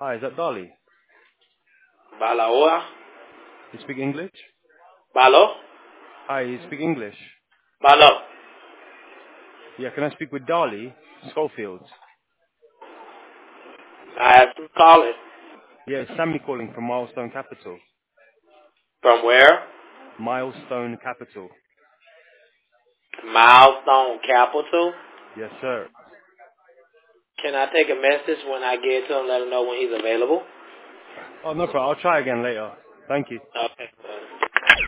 Hi, is that Dolly? Balaoa? You speak English? Balo? Hi, you speak English? Balo. Yeah, can I speak with Dolly Schofield? I have to call it. Yeah, it's Sammy calling from Milestone Capital. From where? Milestone Capital. Milestone Capital. Yes, sir. Can I take a message when I get to him, let him know when he's available? Oh, no problem. I'll try again later. Thank you. Okay.